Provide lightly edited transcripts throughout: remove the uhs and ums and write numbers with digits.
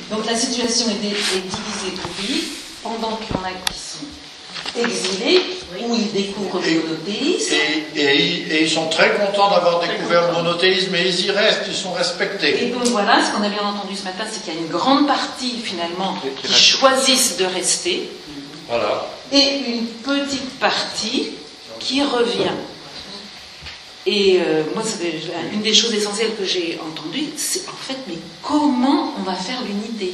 Donc la situation est divisée au pays, pendant qu'il y en a qui sont exilés, où ils découvrent le monothéisme. Et ils sont très contents d'avoir découvert le monothéisme, et ils y restent, ils sont respectés. Et donc voilà, ce qu'on a bien entendu ce matin, c'est qu'il y a une grande partie finalement qui choisissent de rester, Voilà. et une petite partie qui revient. Et moi, une des choses essentielles que j'ai entendues, c'est en fait, mais comment on va faire l'unité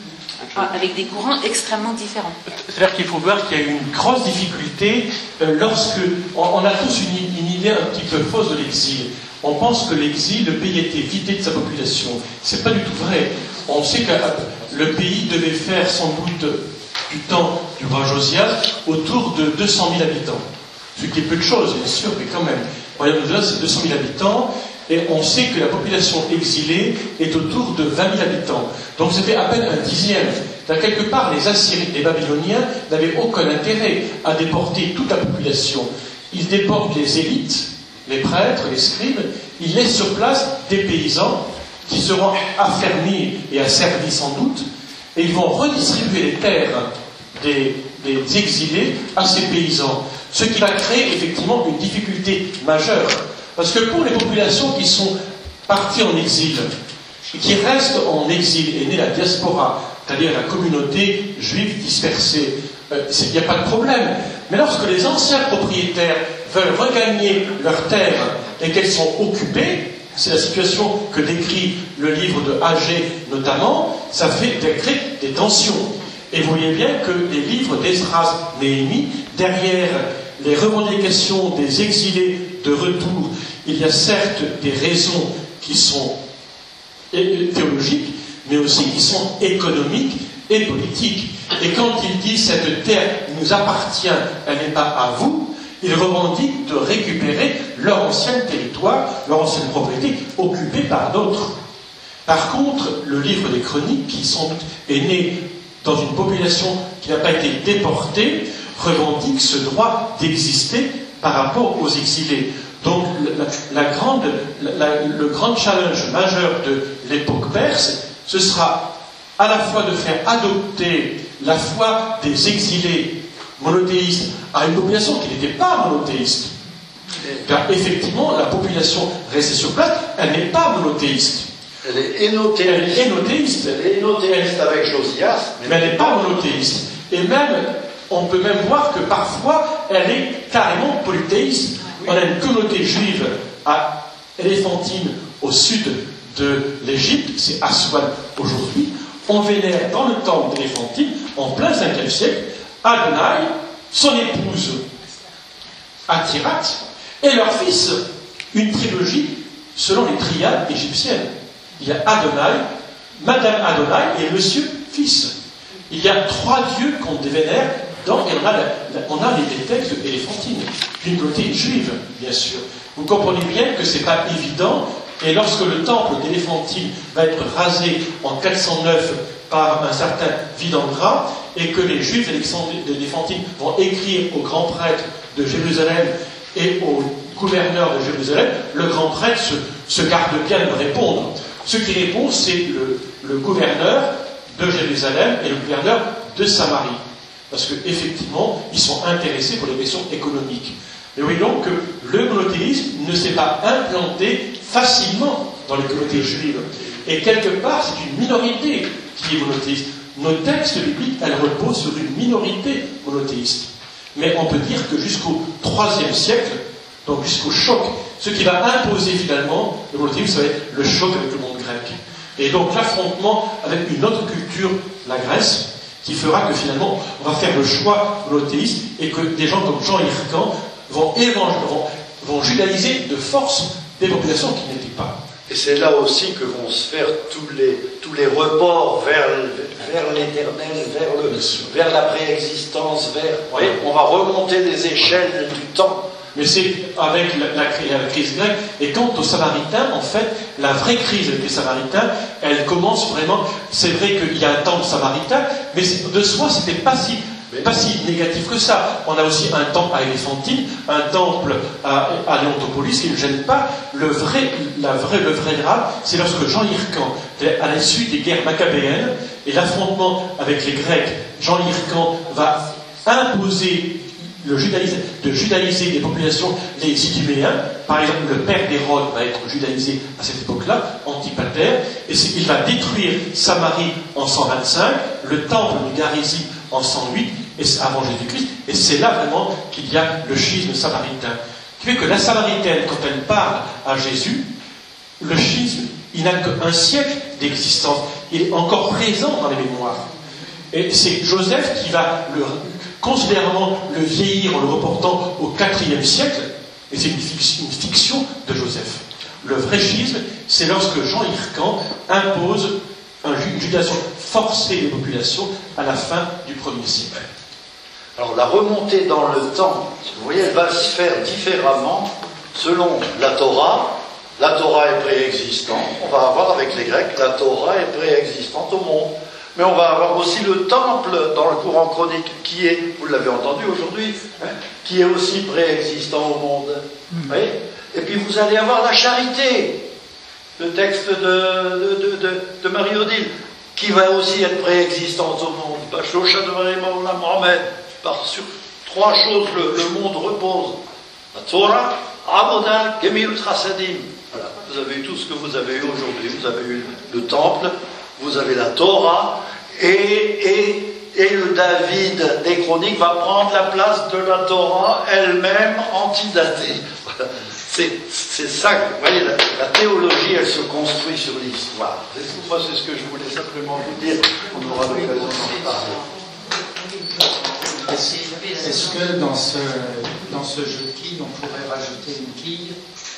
avec des courants extrêmement différents. C'est-à-dire qu'il faut voir qu'il y a une grosse difficulté lorsque... On a tous une idée un petit peu fausse de l'exil. On pense que l'exil, le pays était vidé de sa population. C'est pas du tout vrai. On sait que le pays devait faire sans doute du temps du roi Josias autour de 200 000 habitants. Ce qui est peu de choses, bien sûr, mais quand même. Le royaume de Josias, c'est 200 000 habitants. Et on sait que la population exilée est autour de 20 000 habitants. Donc c'était à peine un dixième. Quelque part, les Assyriens, les Babyloniens n'avaient aucun intérêt à déporter toute la population. Ils déportent les élites, les prêtres, les scribes, ils laissent sur place des paysans qui seront affermis et asservis sans doute, et ils vont redistribuer les terres des exilés à ces paysans. Ce qui va créer effectivement une difficulté majeure. Parce que pour les populations qui sont parties en exil, qui restent en exil, et née la diaspora, c'est-à-dire la communauté juive dispersée, il n'y a pas de problème. Mais lorsque les anciens propriétaires veulent regagner leurs terres et qu'elles sont occupées, c'est la situation que décrit le livre de Agé notamment, ça crée des tensions. Et vous voyez bien que les livres d'Esdras, Néhémie, derrière les revendications des exilés de retour, il y a certes des raisons qui sont théologiques, mais aussi qui sont économiques et politiques. Et quand il dit cette terre nous appartient, elle n'est pas à vous, il revendique de récupérer leur ancien territoire, leur ancienne propriété occupée par d'autres. Par contre, le livre des Chroniques, qui est né dans une population qui n'a pas été déportée, revendique ce droit d'exister par rapport aux exilés. Donc le grand challenge majeur de l'époque perse, ce sera à la fois de faire adopter la foi des exilés monothéistes à une population qui n'était pas monothéiste. Car effectivement, la population restée sur place, elle n'est pas monothéiste. Elle est énothéiste. Elle est énothéiste avec Josias. Mais elle n'est pas monothéiste. Et même, on peut même voir que parfois, elle est carrément polythéiste. On a une communauté juive à Éléphantine, au sud de l'Égypte, c'est Aswan aujourd'hui. On vénère dans le temple d'Éléphantine, en plein 5e siècle, Adonai, son épouse Atirat, et leur fils, une trilogie selon les triades égyptiennes. Il y a Adonai, Madame Adonai et Monsieur Fils. Il y a 3 dieux qu'on vénère et on a les textes éléphantines, d'une communauté juive, bien sûr. Vous comprenez bien que ce n'est pas évident, et lorsque le temple d'Éléphantine va être rasé en 409 par un certain Vidandra, et que les Juifs d'Éléphantine vont écrire au grand prêtre de Jérusalem et au gouverneur de Jérusalem, le grand prêtre se garde bien de répondre. Ce qui répond, c'est le gouverneur de Jérusalem et le gouverneur de Samarie. Parce qu'effectivement, ils sont intéressés pour les questions économiques. Mais oui, donc que le monothéisme ne s'est pas implanté facilement dans les communautés juives. Et quelque part, c'est une minorité qui est monothéiste. Nos textes bibliques, elles reposent sur une minorité monothéiste. Mais on peut dire que jusqu'au IIIe siècle, donc jusqu'au choc, ce qui va imposer finalement le monothéisme, ça va être le choc avec le monde grec. Et donc l'affrontement avec une autre culture, la Grèce, qui fera que finalement on va faire le choix monothéiste et que des gens comme Jean Hircan vont judaïser de force des populations qui n'étaient pas. Et c'est là aussi que vont se faire tous les reports vers l'éternel, vers la préexistence, Ouais. On va remonter les échelles du temps. Mais c'est avec la crise grecque. Et quant aux Samaritains, en fait, la vraie crise des Samaritains, elle commence vraiment... C'est vrai qu'il y a un temple samaritain, mais de soi, c'était pas si négatif que ça. On a aussi un temple à Éléphantine, un temple à Léontopolis qui ne gêne pas. Le vrai drame, c'est lorsque Jean Hircan, à la suite des guerres maccabéennes, et l'affrontement avec les Grecs, Jean Hircan va imposer de judaïser des populations, les Iduméens. Par exemple, le père d'Hérode va être judaïsé à cette époque-là, Antipater, et il va détruire Samarie en 125, le temple de Garizi en 108, avant Jésus-Christ, et c'est là vraiment qu'il y a le schisme samaritain. Qui fait que la Samaritaine, quand elle parle à Jésus, le schisme, il n'a qu'un siècle d'existence, il est encore présent dans les mémoires. Et c'est Joseph qui va considérablement le vieillir en le reportant au IVe siècle, et c'est une fiction de Joseph. Le vrai schisme, c'est lorsque Jean Hircan impose une judaïsation forcée des populations à la fin du 1er siècle. Alors la remontée dans le temps, vous voyez, elle va se faire différemment selon la Torah. La Torah est préexistante. On va avoir avec les Grecs, la Torah est préexistante au monde. Mais on va avoir aussi le temple dans le courant chronique qui est, vous l'avez entendu aujourd'hui, qui est aussi préexistant au monde. Oui. Et puis vous allez avoir la charité, le texte de Marie-Odile, qui va aussi être préexistante au monde. Sur 3 choses, le monde repose. La Torah, Avodah, Gemilut Chasadim. Voilà. Vous avez eu tout ce que vous avez eu aujourd'hui. Vous avez eu le temple, vous avez la Torah, et le David des Chroniques va prendre la place de la Torah elle-même antidatée. Voilà. C'est ça, vous voyez, la théologie, elle se construit sur l'histoire. Moi, c'est ce que je voulais simplement vous dire. On aura l'occasion d'en parler. Est-ce que dans ce jeu de quilles, on pourrait rajouter une quille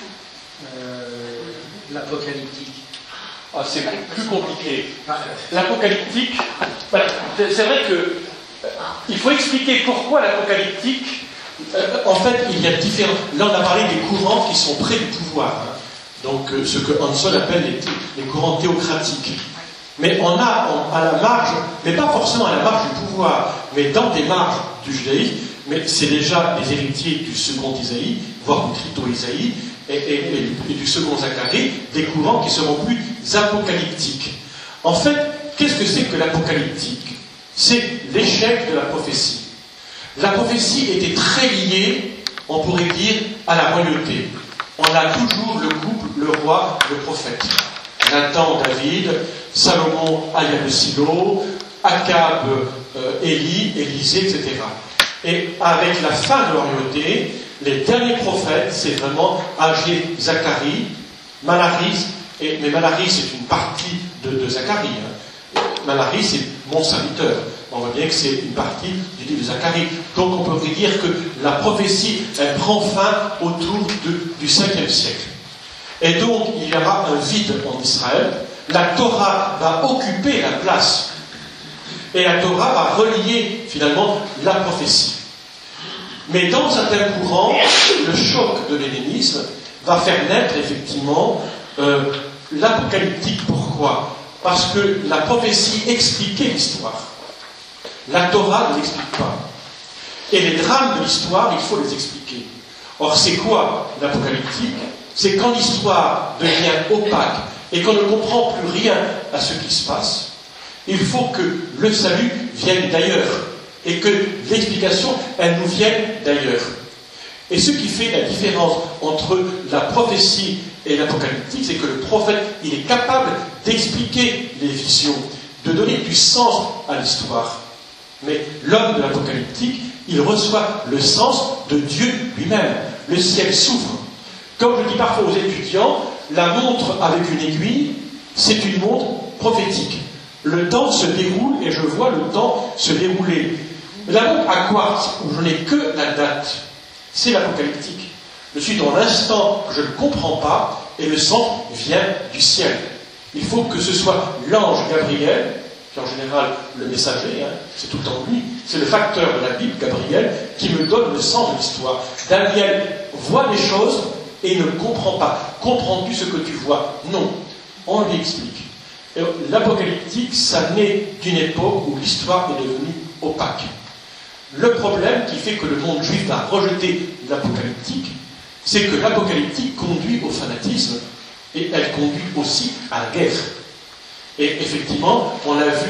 l'apocalyptique? Ah, c'est plus compliqué. L'apocalyptique, c'est vrai que il faut expliquer pourquoi l'apocalyptique. En fait, il y a différents. Là, on a parlé des courants qui sont près du pouvoir. Donc, ce que Hanson appelle les courants théocratiques. Mais on a à la marge, mais pas forcément à la marge du pouvoir, mais dans des marges du judaïsme, mais c'est déjà les héritiers du second Isaïe, voire du trito-Isaïe, et du second Zacharie, des courants qui seront plus apocalyptiques. En fait, qu'est-ce que c'est que l'apocalyptique? C'est l'échec de la prophétie. La prophétie était très liée, on pourrait dire, à la royauté. On a toujours le couple, le roi, le prophète. Nathan, David, Salomon, Aya de Silo, Akab, Élie, Élisée, etc. Et avec la fin de la royauté, les derniers prophètes, c'est vraiment Agé, Zacharie, Malachi, mais Malachi c'est une partie de Zacharie. Malachi c'est mon serviteur. On voit bien que c'est une partie du livre de Zacharie. Donc on peut dire que la prophétie, elle prend fin autour du 5e siècle. Et donc il y aura un vide en Israël. La Torah va occuper la place. Et la Torah va relier finalement la prophétie. Mais dans certains courants, le choc de l'hellénisme va faire naître effectivement l'apocalyptique. Pourquoi? Parce que la prophétie expliquait l'histoire. La Torah ne l'explique pas. Et les drames de l'histoire, il faut les expliquer. Or, c'est quoi l'apocalyptique? C'est quand l'histoire devient opaque et qu'on ne comprend plus rien à ce qui se passe, il faut que le salut vienne d'ailleurs et que l'explication, elle nous vienne d'ailleurs. Et ce qui fait la différence entre la prophétie et l'apocalyptique, c'est que le prophète, il est capable d'expliquer les visions, de donner du sens à l'histoire. Mais l'homme de l'apocalyptique, il reçoit le sens de Dieu lui-même. Le ciel s'ouvre. Comme je dis parfois aux étudiants, la montre avec une aiguille, c'est une montre prophétique. Le temps se déroule et je vois le temps se dérouler. La montre à quartz, où je n'ai que la date, c'est l'apocalyptique. Je suis dans l'instant que je ne comprends pas et le sens vient du ciel. Il faut que ce soit l'ange Gabriel, qui en général le messager, c'est tout le temps lui, c'est le facteur de la Bible, Gabriel, qui me donne le sens de l'histoire. Daniel voit les choses et ne comprend pas. Comprends-tu ce que tu vois? Non. On lui explique. L'apocalyptique, ça naît d'une époque où l'histoire est devenue opaque. Le problème qui fait que le monde juif va rejeter l'apocalyptique, c'est que l'apocalyptique conduit au fanatisme et elle conduit aussi à la guerre. Et effectivement, on l'a vu avec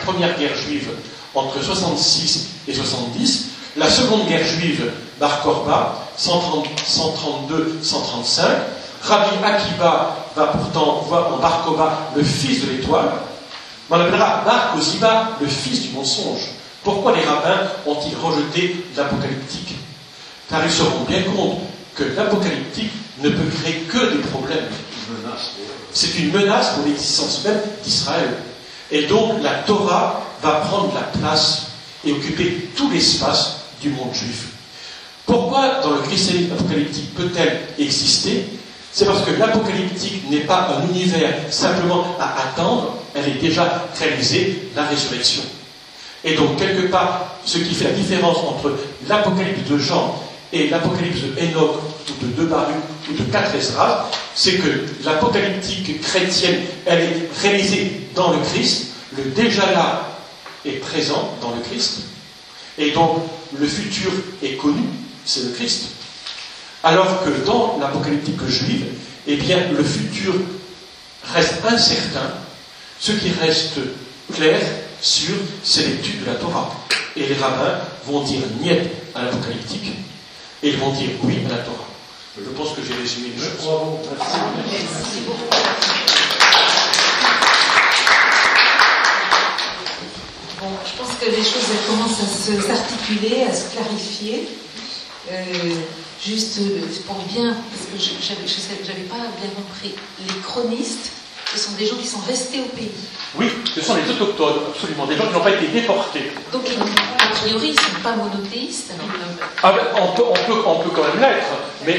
première guerre juive entre 66 et 70, la seconde guerre juive, Bar Korba, 132-135, Rabbi Akiva va pourtant voir en Bar Kokhba le fils de l'étoile, mais on appellera Bar Koziba le fils du mensonge. Pourquoi les rabbins ont-ils rejeté l'apocalyptique? Car ils se rendent bien compte que l'apocalyptique ne peut créer que des problèmes. C'est une menace pour l'existence même d'Israël. Et donc la Torah va prendre la place et occuper tout l'espace du monde juif. Pourquoi dans le christianisme apocalyptique peut-elle exister? C'est parce que l'apocalyptique n'est pas un univers simplement à attendre, elle est déjà réalisée, la résurrection. Et donc quelque part, ce qui fait la différence entre l'apocalypse de Jean et l'apocalypse de Enoch, ou de 2 Baruch, ou de 4 Esdras, c'est que l'apocalyptique chrétienne, elle est réalisée dans le Christ, le déjà là est présent dans le Christ, et donc le futur est connu, c'est le Christ. Alors que dans l'apocalyptique juive, eh bien, le futur reste incertain. Ce qui reste clair, sûr, c'est l'étude de la Torah. Et les rabbins vont dire niet à l'apocalyptique, et ils vont dire oui à la Torah. Je pense que j'ai résumé les choses. Merci beaucoup. Bon, je pense que les choses elles commencent à s'articuler, à se clarifier. Juste pour bien, parce que j'avais pas bien compris, les chronistes, ce sont des gens qui sont restés au pays. Oui, ce sont les autochtones, absolument, des gens qui n'ont pas été déportés. Donc, a priori, ils ne sont pas monothéistes. Ah ben, on peut quand même l'être, mais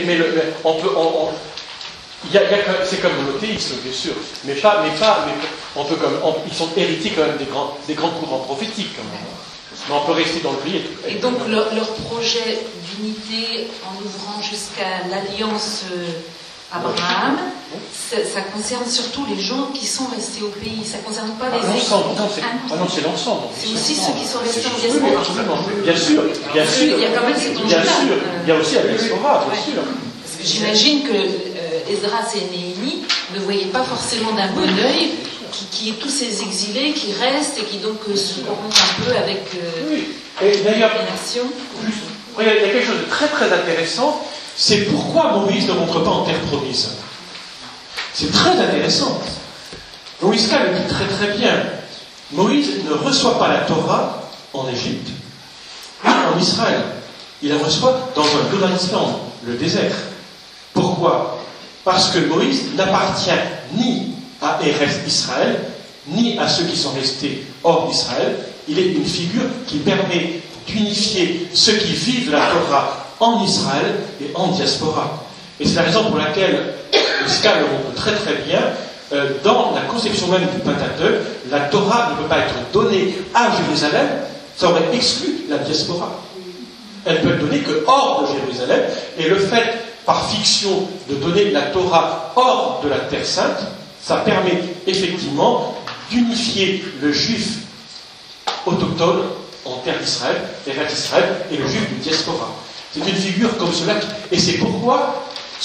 c'est comme monothéisme, bien sûr, mais on peut ils sont héritiers quand même des grands courants prophétiques, quand même. Mais on peut rester dans le pays. Et donc leur projet d'unité en ouvrant jusqu'à l'alliance Abraham, ça concerne surtout les gens qui sont restés au pays, ça ne concerne pas les l'ensemble. Non, c'est l'ensemble. C'est aussi ceux qui sont restés en diaspora. Bien sûr. Il y a quand même cet enjeu-là. Bien sûr, il y a aussi la diaspora, bien sûr. Parce que j'imagine que Esdras et Néhémie ne voyaient pas forcément d'un bon œil qui tous ces exilés qui restent et qui donc se corrompent un peu avec et d'ailleurs, les nations. Il y a quelque chose de très très intéressant, c'est pourquoi Moïse ne rentre pas en terre promise. C'est très intéressant. Moïse le dit très très bien. Moïse ne reçoit pas la Torah en Égypte, mais en Israël. Il la reçoit dans un Golan's Land, le désert. Pourquoi? Parce que Moïse n'appartient ni à Eretz Israël, ni à ceux qui sont restés hors d'Israël. Il est une figure qui permet d'unifier ceux qui vivent la Torah en Israël et en diaspora. Et c'est la raison pour laquelle, Pascal le montre très très bien, dans la conception même du Pentateuque, la Torah ne peut pas être donnée à Jérusalem, ça aurait exclu la diaspora. Elle peut être donnée que hors de Jérusalem, et le fait, par fiction, de donner la Torah hors de la Terre Sainte, ça permet effectivement d'unifier le juif autochtone en terre d'Israël, Eretz Israël, et le juif du diaspora. C'est une figure comme cela, et c'est pourquoi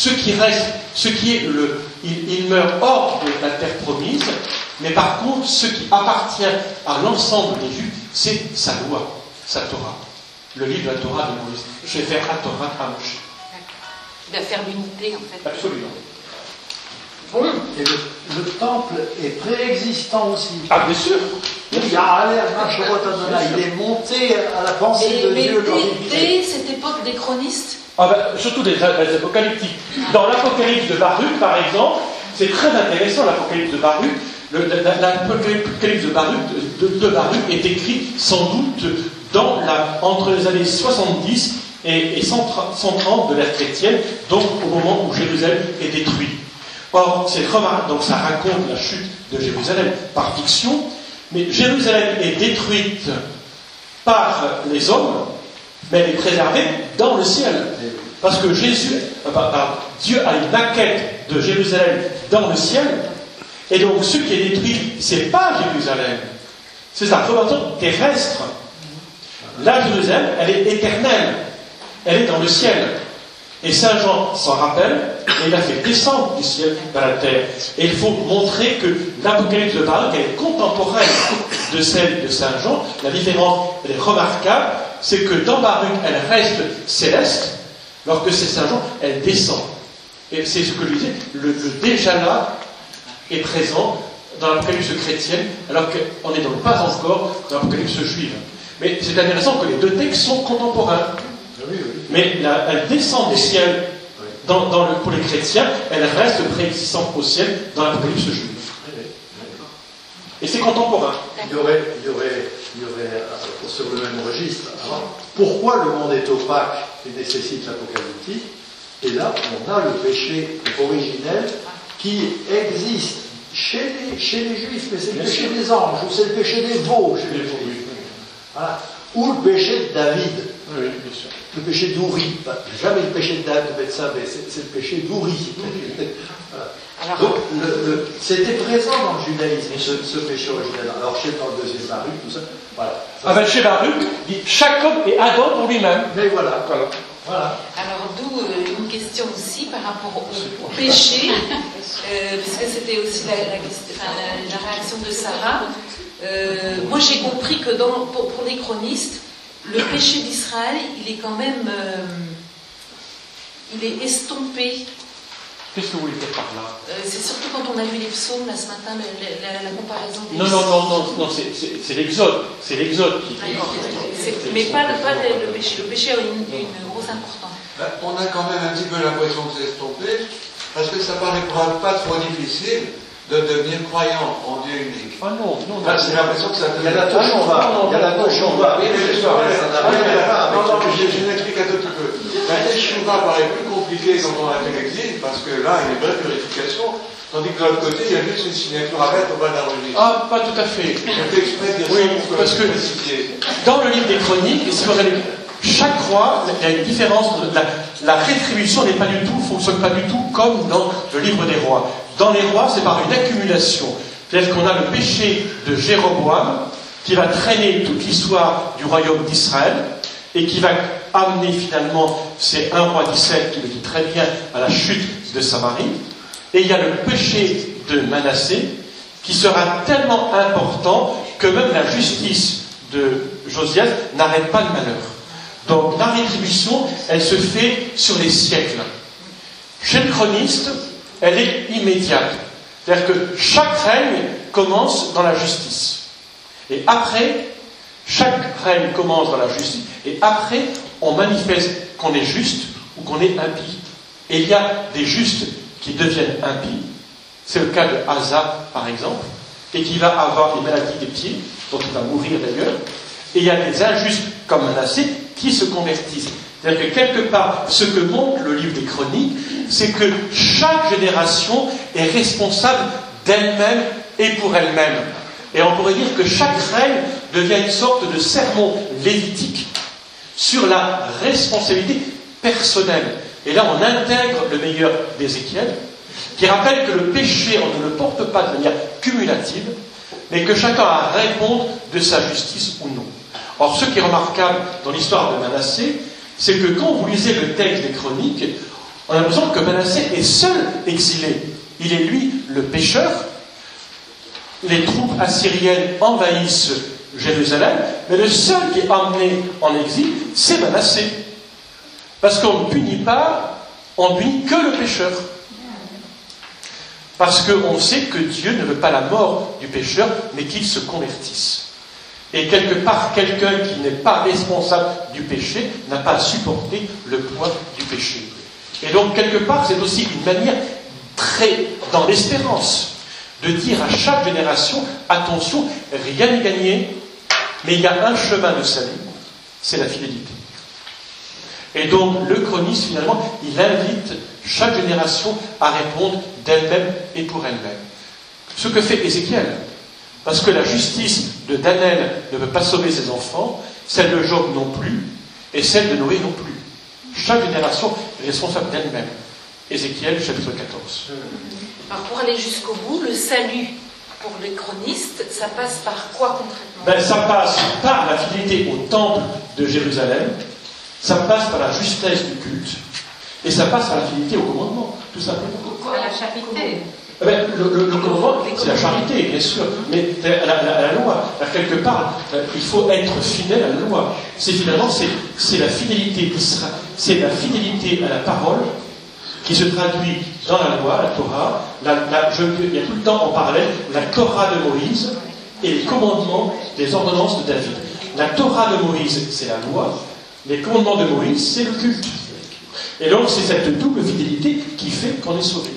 il meurt hors de la terre promise, mais par contre, ce qui appartient à l'ensemble des juifs, c'est sa loi, sa Torah. Le livre de la Torah de Moïse. Je vais faire la Torah à Moshe. Il va faire l'unité, en fait. Absolument. Bon. Et le temple est préexistant aussi. Ah, bien sûr. Il est monté à la pensée de Dieu. Dès cette époque des chronistes. Surtout des apocalyptiques. Dans l'Apocalypse de Baruch, par exemple, c'est très intéressant, l'Apocalypse de Baruch. L'Apocalypse de Baruch est écrit sans doute entre les années 70 et 130 de l'ère chrétienne, donc au moment où Jérusalem est détruit. Or, c'est remarquable, donc ça raconte la chute de Jérusalem par fiction, mais Jérusalem est détruite par les hommes, mais elle est préservée dans le ciel. Parce que Dieu a une maquette de Jérusalem dans le ciel, et donc ce qui est détruit, c'est pas Jérusalem, c'est sa représentation terrestre. La Jérusalem, elle est éternelle, elle est dans le ciel. Et Saint Jean s'en rappelle, et il a fait descendre du ciel vers la terre. Et il faut montrer que l'Apocalypse de Baruch, elle est contemporaine de celle de Saint Jean. La différence, elle est remarquable, c'est que dans Baruch, elle reste céleste, alors que c'est Saint Jean, elle descend. Et c'est ce que je disais, le déjà là est présent dans l'Apocalypse chrétienne, alors qu'on est donc pas encore dans l'Apocalypse juive. Mais c'est intéressant que les deux textes sont contemporains. Mais elle descend des ciels pour les chrétiens, elle reste préexistante au ciel dans l'Apocalypse juive. Et c'est contemporain. Il y aurait sur le même registre. Alors, pourquoi le monde est opaque et nécessite l'apocalyptique? Et là, on a le péché originel qui existe chez les Juifs, mais c'est le péché des anges, ou c'est le péché des veaux chez les Juifs. Voilà. Ou le péché de David. Oui, bien sûr. Le péché d'Ouri. Jamais le péché de David de médecin, mais c'est le péché d'Ouri. Voilà. Donc, c'était présent dans le judaïsme, ce péché originel. Alors, chez dans le deuxième Baruch, tout ça. Voilà. Chez Baruch, dit chaque homme est Adam pour lui-même. Mais voilà. Alors, d'où une question aussi par rapport au péché, puisque c'était aussi la réaction de Sarah. Moi, j'ai compris que pour les chronistes, le péché d'Israël, il est quand même, il est estompé. Qu'est-ce que vous voulez dire par là? C'est surtout quand on a vu les psaumes là ce matin, la comparaison des Non, c'est l'Exode. C'est l'Exode qui. Mais pas le péché. Le péché a une grosse importance. On a quand même un petit peu l'impression que c'est estompé, parce que ça paraît pas trop difficile de devenir croyant en Dieu unique. Ah non. J'ai l'impression que ça Il y a la Teshuvah. Il y a la Teshuvah. Oui, mais ça n'a non, je m'explique un tout petit peu. La Teshuvah paraît plus compliquée quand on a fait l'exil, parce que là, il y a une vraie purification, tandis que de l'autre côté, il y a juste une signature à mettre au bas d'un registre. Ah, pas tout à fait. Je fais exprès de dire oui, ça parce que dans le livre des Chroniques, chaque roi, il y a une différence. La rétribution fonctionne pas du tout comme dans le livre des rois. Dans les rois, c'est par une accumulation. C'est-à-dire qu'on a le péché de Jéroboam qui va traîner toute l'histoire du royaume d'Israël et qui va amener finalement, c'est 1 roi 17 qui le dit très bien, à la chute de Samarie. Et il y a le péché de Manassé qui sera tellement important que même la justice de Josias n'arrête pas le malheur. Donc la rétribution, elle se fait sur les siècles. Chez le chroniste, elle est immédiate. C'est-à-dire que chaque règne commence dans la justice. Et après, chaque règne commence dans la justice. Et après, on manifeste qu'on est juste ou qu'on est impie. Et il y a des justes qui deviennent impies. C'est le cas de Asa, par exemple, et qui va avoir des maladies des pieds, dont il va mourir d'ailleurs. Et il y a des injustes comme Manassé qui se convertissent. C'est-à-dire que quelque part, ce que montre le livre des Chroniques, c'est que chaque génération est responsable d'elle-même et pour elle-même. Et on pourrait dire que chaque règne devient une sorte de sermon lévitique sur la responsabilité personnelle. Et là, on intègre le meilleur d'Ézéchiel, qui rappelle que le péché, on ne le porte pas de manière cumulative, mais que chacun a à répondre de sa justice ou non. Or, ce qui est remarquable dans l'histoire de Manassé, c'est que quand vous lisez le texte des Chroniques, on a l'impression que Manassé est seul exilé. Il est lui le pécheur. Les troupes assyriennes envahissent Jérusalem, mais le seul qui est emmené en exil, c'est Manassé. Parce qu'on ne punit pas, on ne punit que le pécheur. Parce qu'on sait que Dieu ne veut pas la mort du pécheur, mais qu'il se convertisse. Et quelque part, quelqu'un qui n'est pas responsable du péché n'a pas à supporter le poids du péché. Et donc, quelque part, c'est aussi une manière très dans l'espérance de dire à chaque génération, attention, rien n'est gagné, mais il y a un chemin de salut, c'est la fidélité. Et donc, le chroniste, finalement, il invite chaque génération à répondre d'elle-même et pour elle-même. Ce que fait Ézéchiel. Parce que la justice de Daniel ne peut pas sauver ses enfants, celle de Job non plus, et celle de Noé non plus. Chaque génération est responsable d'elle-même. Ézéchiel, chapitre 14. Alors, pour aller jusqu'au bout, le salut pour les chronistes, ça passe par quoi concrètement? Ça passe par la fidélité au temple de Jérusalem, ça passe par la justesse du culte, et ça passe par la fidélité au commandement, tout simplement. À la charité. Le commandement, c'est la charité, bien sûr, mais la loi, quelque part, il faut être fidèle à la loi. Finalement, c'est la fidélité d'Israël, c'est la fidélité à la parole qui se traduit dans la loi, la Torah. Il y a tout le temps en parallèle la Torah de Moïse et les commandements, les ordonnances de David. La Torah de Moïse, c'est la loi. Les commandements de Moïse, c'est le culte. Et donc, c'est cette double fidélité qui fait qu'on est sauvé.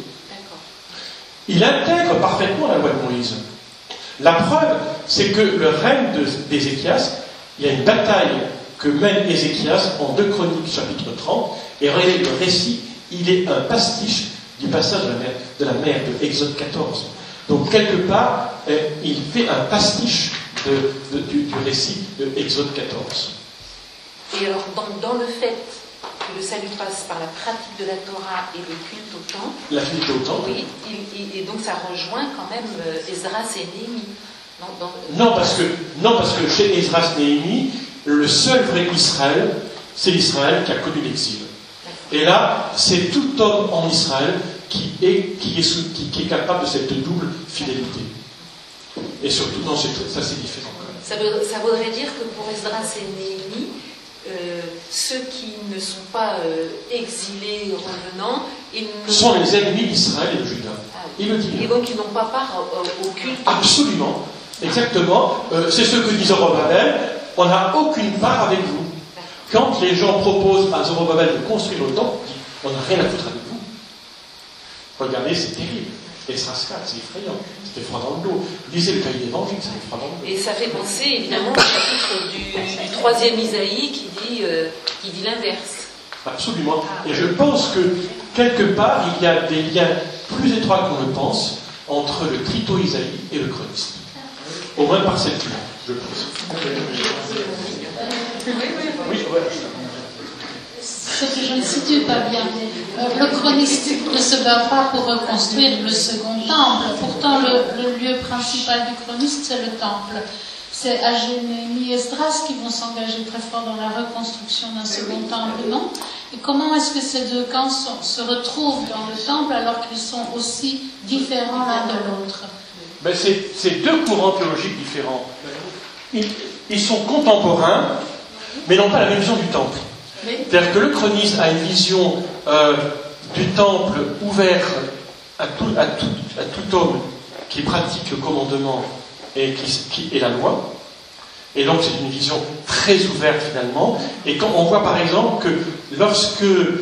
Il intègre parfaitement la loi de Moïse. La preuve, c'est que le règne d'Ézéchias, il y a une bataille que mène Ézéchias en 2 Chroniques, chapitre 30, et regardez le récit, il est un pastiche du passage de la mer de Exode 14. Donc, quelque part, il fait un pastiche du récit de Exode 14. Et alors, dans le fait que le salut passe par la pratique de la Torah et le culte au temple. La culte au temple. Oui, et donc ça rejoint quand même Esdras et Néhémie. Non, parce que chez Esdras et Néhémie, le seul vrai Israël, c'est l'Israël qui a connu l'exil. Et là, c'est tout homme en Israël qui est capable de cette double fidélité. Et surtout, non, ça c'est différent. Ça voudrait dire que pour Esdras et Néhémie, ceux qui ne sont pas exilés, revenants, sont les ennemis d'Israël et de Juda. Il le dit. Et donc ils n'ont pas part au culte. Absolument, exactement. C'est ce que dit Zorobabel. On n'a aucune part avec vous. Quand les gens proposent à Zorobabel de construire le temple, il dit, on n'a rien à foutre avec vous. Regardez, c'est terrible. Esdras 4, c'est effrayant. C'était froid dans le dos. Lisez le cahier d'évangile, ça fait froid dans le dos. Et ça fait penser évidemment au chapitre du 3e Isaïe qui dit l'inverse. Absolument. Et je pense que quelque part, il y a des liens plus étroits qu'on le pense entre le trito Isaïe et le chroniste. Au moins par cette lien, je pense. Oui, voilà. Ce que je ne situe pas bien. Le chroniste ne se bat pas pour reconstruire le second temple. Pourtant, le lieu principal du chroniste, c'est le temple. C'est Agé, Néhémie et Esdras qui vont s'engager très fort dans la reconstruction d'un second temple, non? Et comment est-ce que ces deux camps se retrouvent dans le temple alors qu'ils sont aussi différents l'un de l'autre? C'est deux courants théologiques différents. Ils sont contemporains, mais n'ont pas la même vision du temple. C'est-à-dire que le chroniste a une vision du temple ouvert à tout homme qui pratique le commandement et la loi. Et donc c'est une vision très ouverte finalement. Et quand on voit par exemple que lorsque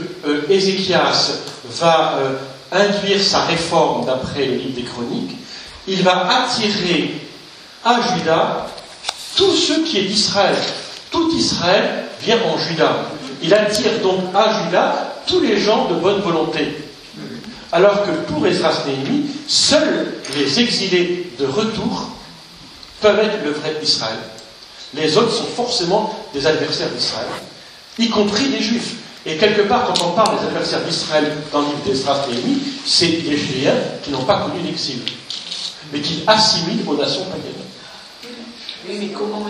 Ézéchias va induire sa réforme d'après le livre des Chroniques, il va attirer à Juda tout ce qui est d'Israël. Tout Israël vient en Juda. Il attire donc à Juda tous les gens de bonne volonté. Alors que pour Esdras Néhémie, seuls les exilés de retour peuvent être le vrai Israël. Les autres sont forcément des adversaires d'Israël, y compris les Juifs. Et quelque part, quand on parle des adversaires d'Israël dans le livre d'Esdras Néhémie, c'est les Juifs qui n'ont pas connu l'exil, mais qui assimilent aux nations païennes. Oui, mais comment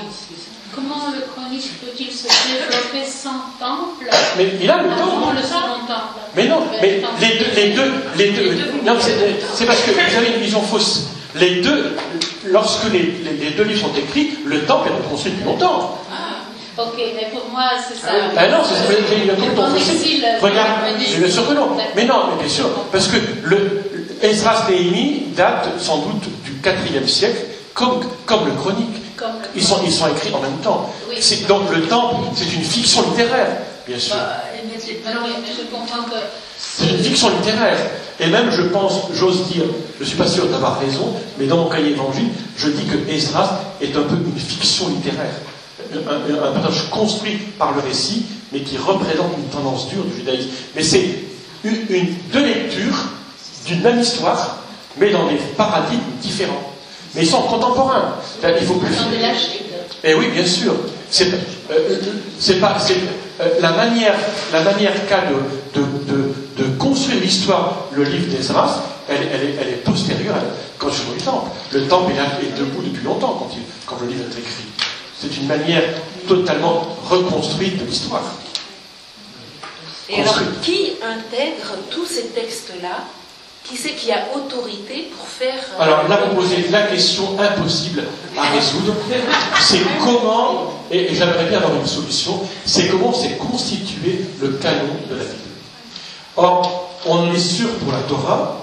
le chroniste peut-il se développer sans temple? Mais il a le temple. Le second temple. Mais non, mais les deux. Non, c'est parce que vous avez une vision fausse. Les deux, lorsque les deux livres sont écrits, le temple est reconstruit depuis longtemps. Ok, mais pour moi, c'est ça. Ah non, c'est une fausse. Regarde, bien sûr que non. Mais non, mais bien sûr, parce que Esdras Néhémie date sans doute du IVe siècle, comme le chronique. Ils sont écrits en même temps. Oui. Donc le temple, c'est une fiction littéraire, bien sûr. Mais je comprends que... C'est une fiction littéraire. Et même, je pense, j'ose dire, je ne suis pas sûr d'avoir raison, mais dans mon cahier évangile, je dis que Esdras est un peu une fiction littéraire. Un personnage construit par le récit, mais qui représente une tendance dure du judaïsme. Mais c'est deux lectures d'une même histoire, mais dans des paradigmes différents. Mais ils sont contemporains. Il faut plus. Eh oui, bien sûr. La manière qu'a de construire l'histoire, le livre d'Esdras, elle est postérieure quand je suis du temple. Le temple est debout depuis longtemps quand le livre est écrit. C'est une manière totalement reconstruite de l'histoire. Et alors, qui intègre tous ces textes-là Qui c'est qui a autorité pour faire... Alors là, vous posez la question impossible à résoudre. C'est comment, et j'aimerais bien avoir une solution, c'est comment s'est constitué le canon de la Bible. Or, on est sûr pour la Torah,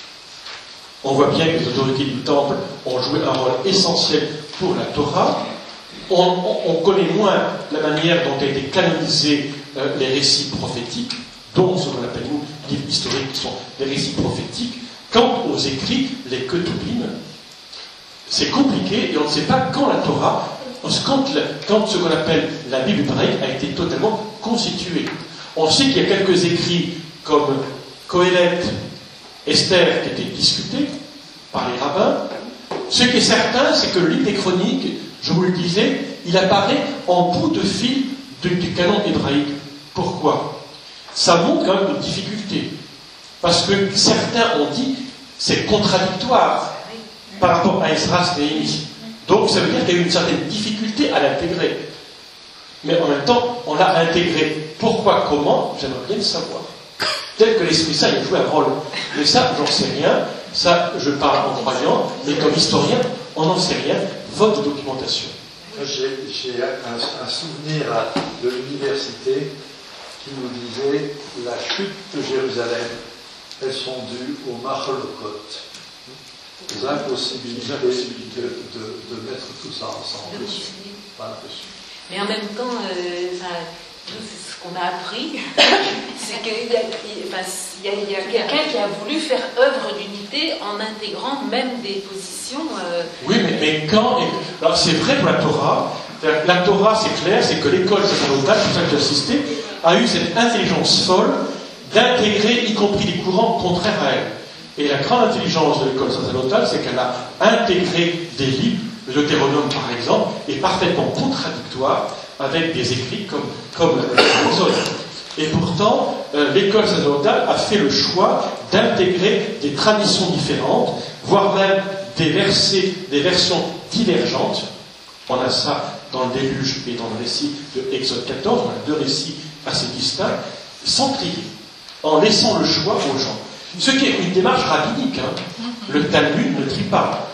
on voit bien que les autorités du Temple ont joué un rôle essentiel pour la Torah. On connaît moins la manière dont ont été canonisés les récits prophétiques, dont ce qu'on appelle nous livres historiques qui sont des récits prophétiques. Quant aux écrits, les Ketubim, c'est compliqué et on ne sait pas quand la Torah, quand ce qu'on appelle la Bible hébraïque a été totalement constituée. On sait qu'il y a quelques écrits comme Kohélet, Esther, qui étaient discutés par les rabbins. Ce qui est certain, c'est que le livre des Chroniques, je vous le disais, il apparaît en bout de fil du canon hébraïque. Pourquoi? Ça montre quand même une difficulté. Parce que certains ont dit c'est contradictoire par rapport à Esdras et Néhémie. Donc ça veut dire qu'il y a eu une certaine difficulté à l'intégrer. Mais en même temps, on l'a intégré. Pourquoi, comment? J'aimerais bien le savoir. Peut-être que l'Esprit Saint a joué un rôle. Mais ça, j'en sais rien. Ça, je parle en croyant. Mais comme historien, on n'en sait rien. Votre documentation. J'ai un souvenir de l'université qui nous disait la chute de Jérusalem, elles sont dues au Machlokot, aux impossibilités de mettre tout ça ensemble. Voilà. Mais en même temps, ce qu'on a appris, c'est qu'il y a quelqu'un qui a voulu faire œuvre d'unité en intégrant même des positions. Oui, mais quand. Alors c'est vrai pour la Torah. La Torah, c'est clair, c'est que l'école sacerdotale, pour ça que j'ai assisté, a eu cette intelligence folle d'intégrer, y compris des courants contraires à elle. Et la grande intelligence de l'école sacerdotale, c'est qu'elle a intégré des livres, le Deutéronome par exemple, est parfaitement contradictoire avec des écrits comme l'Exode. Et pourtant, l'école sacerdotale a fait le choix d'intégrer des traditions différentes, voire même des versions divergentes. On a ça dans le déluge et dans le récit de Exode 14, on a deux récits assez distincts, sans trier, en laissant le choix aux gens. Ce qui est une démarche rabbinique. Le Talmud ne trie pas.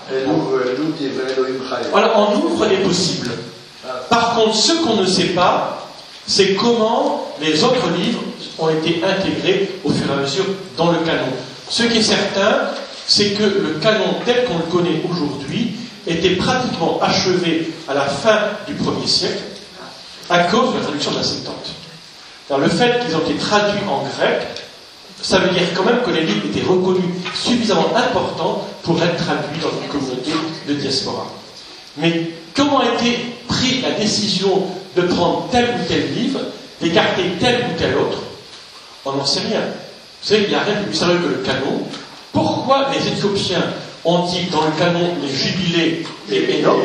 Voilà, on ouvre les possibles. Par contre, ce qu'on ne sait pas, c'est comment les autres livres ont été intégrés au fur et à mesure dans le canon. Ce qui est certain, c'est que le canon tel qu'on le connaît aujourd'hui était pratiquement achevé à la fin du 1er siècle à cause de la traduction de la Septante. Alors, le fait qu'ils ont été traduits en grec, ça veut dire quand même que les livres étaient reconnus suffisamment importants pour être traduits dans une communauté de diaspora. Mais comment a été prise la décision de prendre tel ou tel livre, d'écarter tel ou tel autre? On n'en sait rien. Vous savez, il n'y a rien de plus sérieux que le canon. Pourquoi les Éthiopiens ont-ils dans le canon les jubilés et Enoch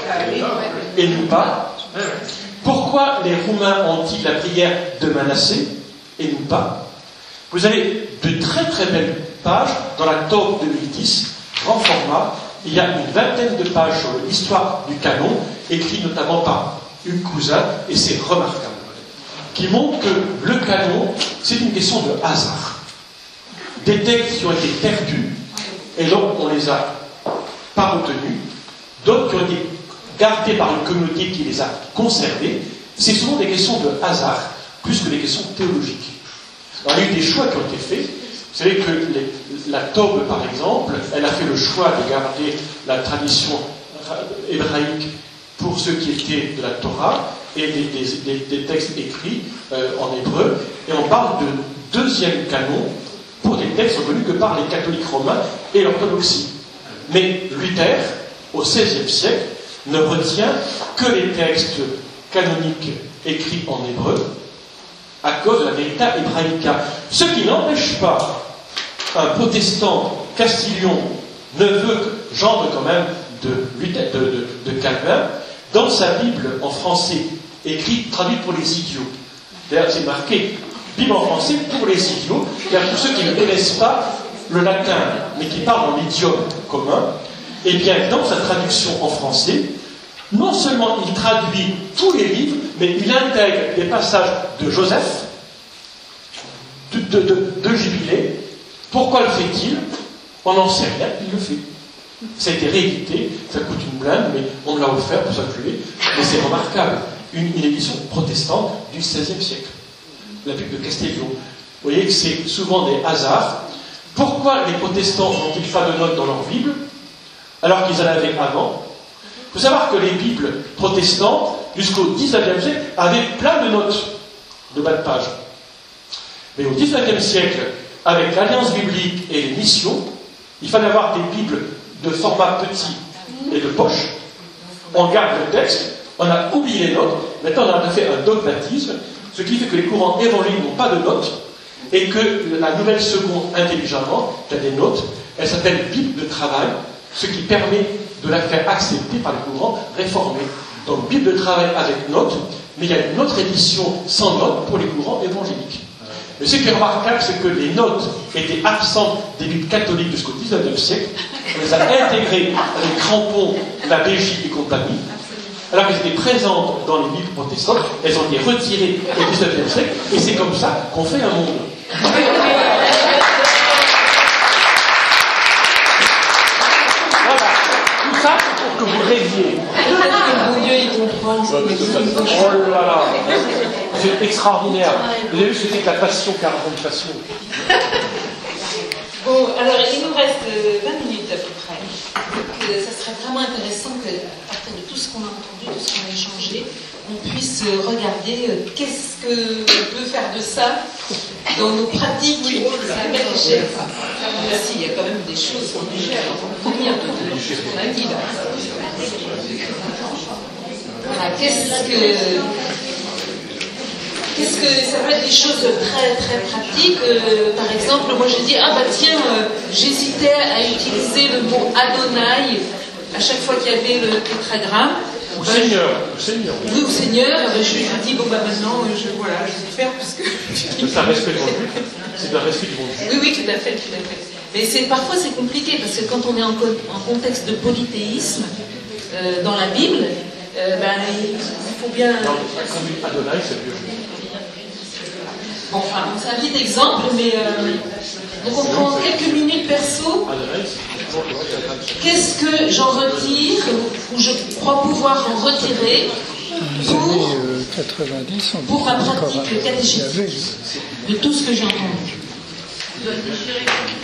et nous pas? Pourquoi les Roumains ont-ils la prière de Manassé et nous pas? Vous avez de très très belles pages dans la Torah 2010, grand format. Il y a une vingtaine de pages sur l'histoire du canon, écrit notamment par Hugues Cousin, et c'est remarquable, qui montre que le canon, c'est une question de hasard. Des textes qui ont été perdus, et donc on les a pas retenus, d'autres qui ont été gardés par une communauté qui les a conservés. C'est souvent des questions de hasard, plus que des questions théologiques. Alors, il y a eu des choix qui ont été faits. Vous savez que la Tobe, par exemple, elle a fait le choix de garder la tradition hébraïque pour ce qui était de la Torah et des textes écrits en hébreu. Et on parle de deuxième canon pour des textes reconnus que par les catholiques romains et l'orthodoxie. Mais Luther, au XVIe siècle, ne retient que les textes canoniques écrits en hébreu à cause de la Verita Hebraica. Ce qui n'empêche pas un protestant castillon, neveu, gendre quand même de Calvin, dans sa Bible en français, écrite, traduite pour les idiots. D'ailleurs, c'est marqué Bible en français pour les idiots, car pour ceux qui ne connaissent pas le latin, mais qui parlent en idiome commun, eh bien, dans sa traduction en français, non seulement il traduit tous les livres, mais il intègre des passages de Joseph, de Jubilé, Pourquoi le fait-il? On n'en sait rien, il le fait. Ça a été réédité, ça coûte une blinde, mais on me l'a offert pour s'incluer. Mais c'est remarquable. Une édition protestante du XVIe siècle. La Bible de Castellio. Vous voyez que c'est souvent des hasards. Pourquoi les protestants n'ont-ils pas de notes dans leur Bible, alors qu'ils en avaient avant? Il faut savoir que les Bibles protestantes, jusqu'au XIXe siècle, avaient plein de notes, de bas de page. Mais au XIXe siècle, avec l'Alliance biblique et les missions, il fallait avoir des Bibles de format petit et de poche. On garde le texte, on a oublié les notes, maintenant on a fait un dogmatisme, ce qui fait que les courants évangéliques n'ont pas de notes, et que la nouvelle seconde, intelligemment, qui a des notes, elle s'appelle Bible de travail, ce qui permet de la faire accepter par les courants réformés. Donc Bible de travail avec notes, mais il y a une autre édition sans notes pour les courants évangéliques. Mais ce qui est remarquable, c'est que les notes étaient absentes des Bibles catholiques jusqu'au XIXe siècle. On les a intégrées avec Crampon, la Belgique et compagnie, alors qu'elles étaient présentes dans les Bibles protestantes. Elles ont été retirées au XIXe siècle, et c'est comme ça qu'on fait un monde. Voilà, tout ça c'est pour que vous rêviez. Oh là là, c'est extraordinaire. Vous avez vu ce que c'est que la passion, 40 ans de passion. Bon, alors il nous reste 20 minutes à peu près. Donc ça serait vraiment intéressant qu'à partir de tout ce qu'on a entendu, tout ce qu'on a échangé, on puisse regarder qu'est-ce qu'on peut faire de ça dans nos pratiques à l'échelle. Là, si, il y a quand même des choses qu'on gère, on peut tenir de ce qu'on a dit là. Voilà, qu'est-ce que ça va être des choses très très pratiques. Par exemple, moi j'ai dit j'hésitais à utiliser le mot Adonai à chaque fois qu'il y avait le tétragramme. Au Seigneur, au Seigneur. Oui, au Seigneur. Je lui dis maintenant je vais faire parce que. C'est un respect devant Dieu. C'est un respect devant Dieu. Oui, tout à fait. Mais parfois c'est compliqué parce que quand on est en contexte de polythéisme dans la Bible. Il faut bien. Adonai, c'est Dieu. Enfin, c'est un petit exemple, mais donc on prend quelques minutes perso. Qu'est-ce que j'en retire, ou je crois pouvoir en retirer pour ma pratique catéchétique de tout ce que j'ai entendu?